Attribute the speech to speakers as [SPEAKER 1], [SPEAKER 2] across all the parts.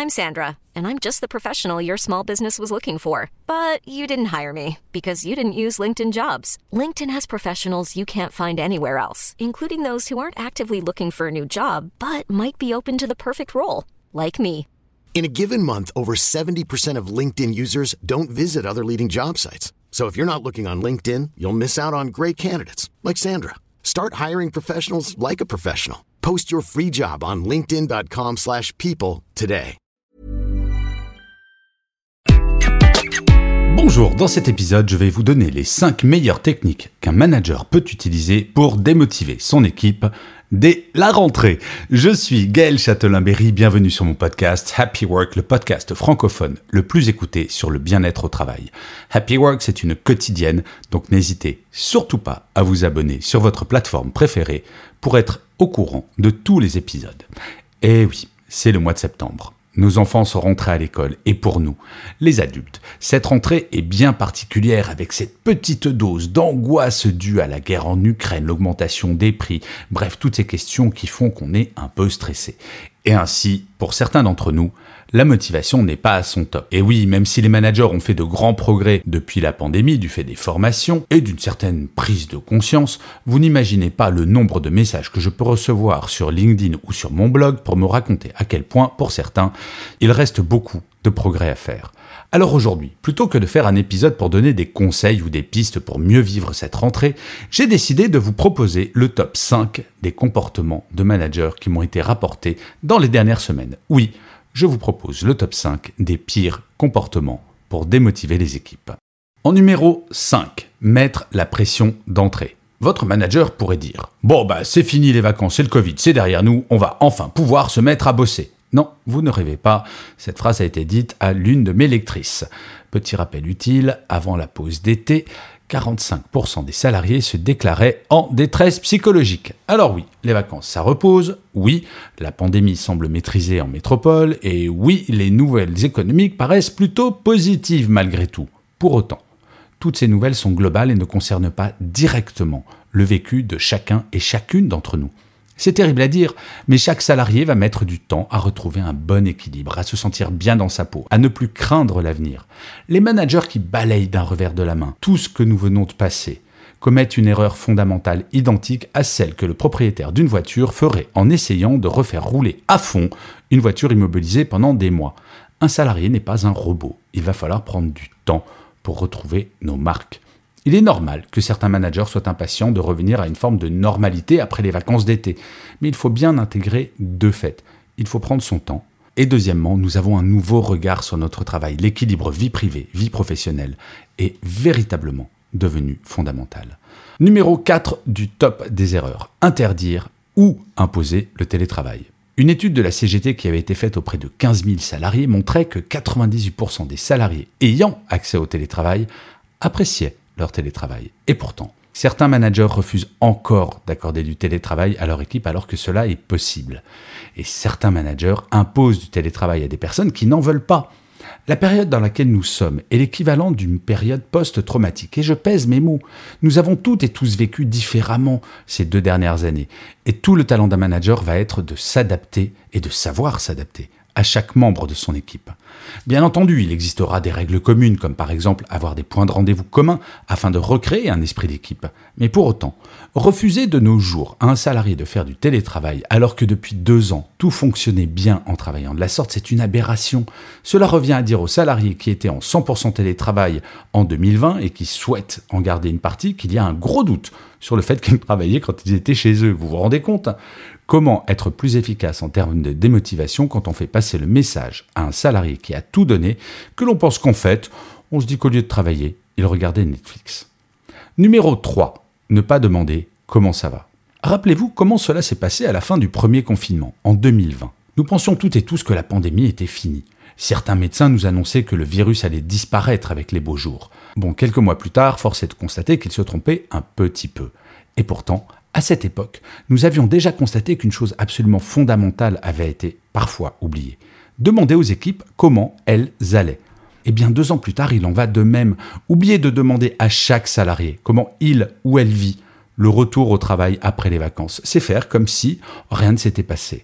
[SPEAKER 1] I'm Sandra, and I'm just the professional your small business was looking for. But you didn't hire me because you didn't use LinkedIn Jobs. LinkedIn has professionals you can't find anywhere else, including those who aren't actively looking for a new job, but might be open to the perfect role, like me.
[SPEAKER 2] In a given month, over 70% of LinkedIn users don't visit other leading job sites. So if you're not looking on LinkedIn, you'll miss out on great candidates like Sandra. Start hiring professionals like a professional. Post your free job on linkedin.com/people today.
[SPEAKER 3] Bonjour, dans cet épisode, je vais vous donner les 5 meilleures techniques qu'un manager peut utiliser pour démotiver son équipe dès la rentrée. Je suis Gaël Châtelain-Berry, bienvenue sur mon podcast Happy Work, le podcast francophone le plus écouté sur le bien-être au travail. Happy Work, c'est une quotidienne, donc n'hésitez surtout pas à vous abonner sur votre plateforme préférée pour être au courant de tous les épisodes. Et oui, c'est le mois de septembre. Nos enfants sont rentrés à l'école et pour nous, les adultes, cette rentrée est bien particulière avec cette petite dose d'angoisse due à la guerre en Ukraine, l'augmentation des prix, bref, toutes ces questions qui font qu'on est un peu stressé. Et ainsi, pour certains d'entre nous, la motivation n'est pas à son top. Et oui, même si les managers ont fait de grands progrès depuis la pandémie, du fait des formations et d'une certaine prise de conscience, vous n'imaginez pas le nombre de messages que je peux recevoir sur LinkedIn ou sur mon blog pour me raconter à quel point, pour certains, il reste beaucoup de progrès à faire. Alors aujourd'hui, plutôt que de faire un épisode pour donner des conseils ou des pistes pour mieux vivre cette rentrée, j'ai décidé de vous proposer le top 5 des comportements de managers qui m'ont été rapportés dans les dernières semaines. Oui, je vous propose le top 5 des pires comportements pour démotiver les équipes. En numéro 5, mettre la pression d'entrée. Votre manager pourrait dire « Bon c'est fini les vacances, c'est le Covid, c'est derrière nous, on va enfin pouvoir se mettre à bosser ». Non, vous ne rêvez pas, cette phrase a été dite à l'une de mes lectrices. Petit rappel utile, avant la pause d'été, 45% des salariés se déclaraient en détresse psychologique. Alors oui, les vacances ça repose, oui, la pandémie semble maîtrisée en métropole, et oui, les nouvelles économiques paraissent plutôt positives malgré tout. Pour autant, toutes ces nouvelles sont globales et ne concernent pas directement le vécu de chacun et chacune d'entre nous. C'est terrible à dire, mais chaque salarié va mettre du temps à retrouver un bon équilibre, à se sentir bien dans sa peau, à ne plus craindre l'avenir. Les managers qui balayent d'un revers de la main tout ce que nous venons de passer commettent une erreur fondamentale identique à celle que le propriétaire d'une voiture ferait en essayant de refaire rouler à fond une voiture immobilisée pendant des mois. Un salarié n'est pas un robot, il va falloir prendre du temps pour retrouver nos marques. Il est normal que certains managers soient impatients de revenir à une forme de normalité après les vacances d'été. Mais il faut bien intégrer deux faits. Il faut prendre son temps. Et deuxièmement, nous avons un nouveau regard sur notre travail. L'équilibre vie privée, vie professionnelle est véritablement devenu fondamental. Numéro 4 du top des erreurs. Interdire ou imposer le télétravail. Une étude de la CGT qui avait été faite auprès de 15 000 salariés montrait que 98% des salariés ayant accès au télétravail appréciaient leur télétravail. Et pourtant, certains managers refusent encore d'accorder du télétravail à leur équipe alors que cela est possible. Et certains managers imposent du télétravail à des personnes qui n'en veulent pas. La période dans laquelle nous sommes est l'équivalent d'une période post-traumatique. Et je pèse mes mots. Nous avons toutes et tous vécu différemment ces 2 dernières années. Et tout le talent d'un manager va être de s'adapter et de savoir s'adapter à chaque membre de son équipe. Bien entendu, il existera des règles communes, comme par exemple avoir des points de rendez-vous communs afin de recréer un esprit d'équipe. Mais pour autant, refuser de nos jours à un salarié de faire du télétravail alors que depuis 2 ans, tout fonctionnait bien en travaillant de la sorte, c'est une aberration. Cela revient à dire aux salariés qui étaient en 100% télétravail en 2020 et qui souhaitent en garder une partie qu'il y a un gros doute sur le fait qu'ils travaillaient quand ils étaient chez eux. Vous vous rendez compte ? Comment être plus efficace en termes de démotivation quand on fait passer le message à un salarié qui a tout donné, que l'on pense qu'en fait, on se dit qu'au lieu de travailler, il regardait Netflix. Numéro 3. Ne pas demander comment ça va. Rappelez-vous comment cela s'est passé à la fin du premier confinement, en 2020. Nous pensions toutes et tous que la pandémie était finie. Certains médecins nous annonçaient que le virus allait disparaître avec les beaux jours. Bon, quelques mois plus tard, force est de constater qu'ils se trompaient un petit peu. Et pourtant, à cette époque, nous avions déjà constaté qu'une chose absolument fondamentale avait été parfois oubliée. Demander aux équipes comment elles allaient. Eh bien, 2 ans plus tard, il en va de même. Oubliez de demander à chaque salarié comment il ou elle vit le retour au travail après les vacances. C'est faire comme si rien ne s'était passé.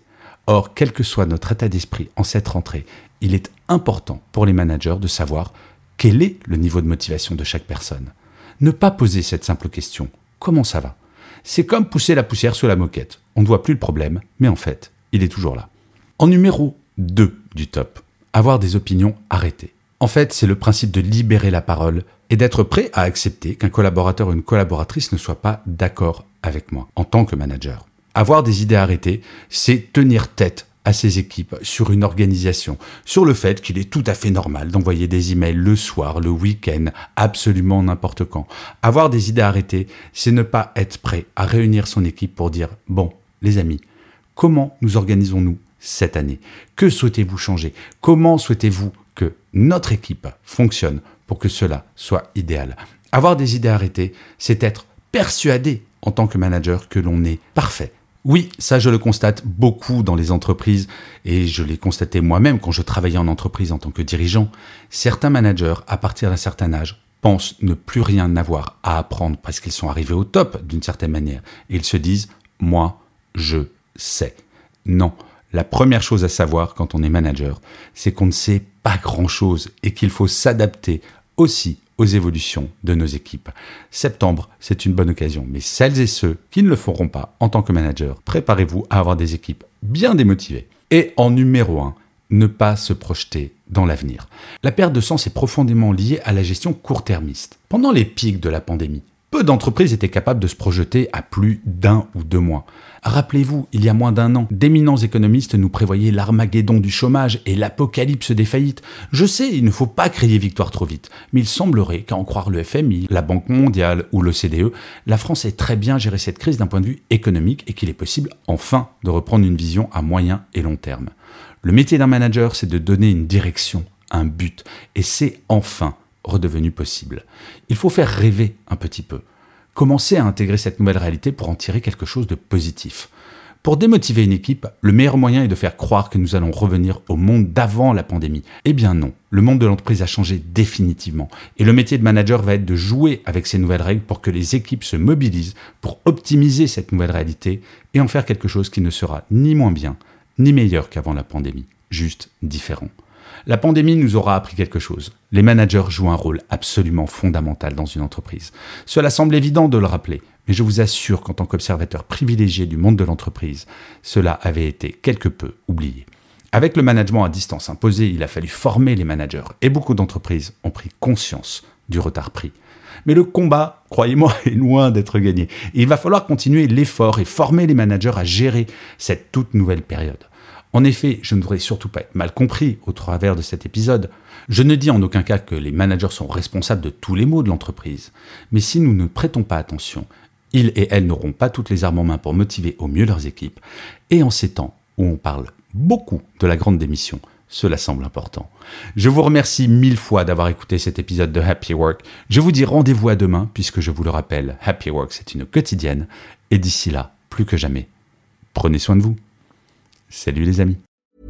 [SPEAKER 3] Or, quel que soit notre état d'esprit en cette rentrée, il est important pour les managers de savoir quel est le niveau de motivation de chaque personne. Ne pas poser cette simple question « Comment ça va ?» C'est comme pousser la poussière sous la moquette. On ne voit plus le problème, mais en fait, il est toujours là. En numéro 2 du top, avoir des opinions arrêtées. En fait, c'est le principe de libérer la parole et d'être prêt à accepter qu'un collaborateur ou une collaboratrice ne soit pas d'accord avec moi en tant que manager. Avoir des idées arrêtées, c'est tenir tête à ses équipes sur une organisation, sur le fait qu'il est tout à fait normal d'envoyer des emails le soir, le week-end, absolument n'importe quand. Avoir des idées arrêtées, c'est ne pas être prêt à réunir son équipe pour dire « Bon, les amis, comment nous organisons-nous cette année ? Que souhaitez-vous changer ? Comment souhaitez-vous que notre équipe fonctionne pour que cela soit idéal ?» Avoir des idées arrêtées, c'est être persuadé en tant que manager que l'on est parfait. Oui, ça je le constate beaucoup dans les entreprises et je l'ai constaté moi-même quand je travaillais en entreprise en tant que dirigeant. Certains managers, à partir d'un certain âge, pensent ne plus rien avoir à apprendre parce qu'ils sont arrivés au top d'une certaine manière. Et ils se disent « moi, je sais ». Non, la première chose à savoir quand on est manager, c'est qu'on ne sait pas grand-chose et qu'il faut s'adapter aussi aux évolutions de nos équipes. Septembre, c'est une bonne occasion, mais celles et ceux qui ne le feront pas en tant que manager, préparez-vous à avoir des équipes bien démotivées. Et en numéro 1, ne pas se projeter dans l'avenir. La perte de sens est profondément liée à la gestion court-termiste. Pendant les pics de la pandémie, peu d'entreprises étaient capables de se projeter à plus d'1 ou 2 mois. Rappelez-vous, il y a moins d'1 an, d'éminents économistes nous prévoyaient l'Armageddon du chômage et l'apocalypse des faillites. Je sais, il ne faut pas crier victoire trop vite, mais il semblerait qu'à en croire le FMI, la Banque mondiale ou l'OCDE, la France ait très bien géré cette crise d'un point de vue économique et qu'il est possible enfin de reprendre une vision à moyen et long terme. Le métier d'un manager, c'est de donner une direction, un but, et c'est enfin redevenu possible. Il faut faire rêver un petit peu. Commencer à intégrer cette nouvelle réalité pour en tirer quelque chose de positif. Pour démotiver une équipe, le meilleur moyen est de faire croire que nous allons revenir au monde d'avant la pandémie. Eh bien non, le monde de l'entreprise a changé définitivement. Et le métier de manager va être de jouer avec ces nouvelles règles pour que les équipes se mobilisent pour optimiser cette nouvelle réalité et en faire quelque chose qui ne sera ni moins bien, ni meilleur qu'avant la pandémie, juste différent. La pandémie nous aura appris quelque chose. Les managers jouent un rôle absolument fondamental dans une entreprise. Cela semble évident de le rappeler, mais je vous assure qu'en tant qu'observateur privilégié du monde de l'entreprise, cela avait été quelque peu oublié. Avec le management à distance imposé, il a fallu former les managers et beaucoup d'entreprises ont pris conscience du retard pris. Mais le combat, croyez-moi, est loin d'être gagné. Et il va falloir continuer l'effort et former les managers à gérer cette toute nouvelle période. En effet, je ne voudrais surtout pas être mal compris au travers de cet épisode. Je ne dis en aucun cas que les managers sont responsables de tous les maux de l'entreprise. Mais si nous ne prêtons pas attention, ils et elles n'auront pas toutes les armes en main pour motiver au mieux leurs équipes. Et en ces temps où on parle beaucoup de la grande démission, cela semble important. Je vous remercie 1000 fois d'avoir écouté cet épisode de Happy Work. Je vous dis rendez-vous à demain, puisque je vous le rappelle, Happy Work, c'est une quotidienne. Et d'ici là, plus que jamais, prenez soin de vous. Salut les amis.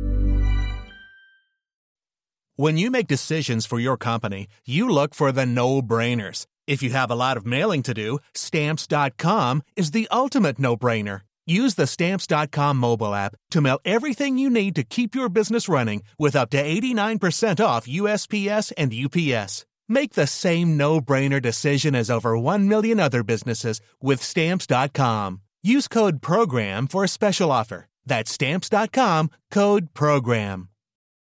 [SPEAKER 4] When you make decisions for your company, you look for the no-brainers. If you have a lot of mailing to do, Stamps.com is the ultimate no-brainer. Use the Stamps.com mobile app to mail everything you need to keep your business running with up to 89% off USPS and UPS. Make the same no-brainer decision as over 1 million other businesses with Stamps.com. Use code PROGRAM for a special offer. That's Stamps.com, code PROGRAM.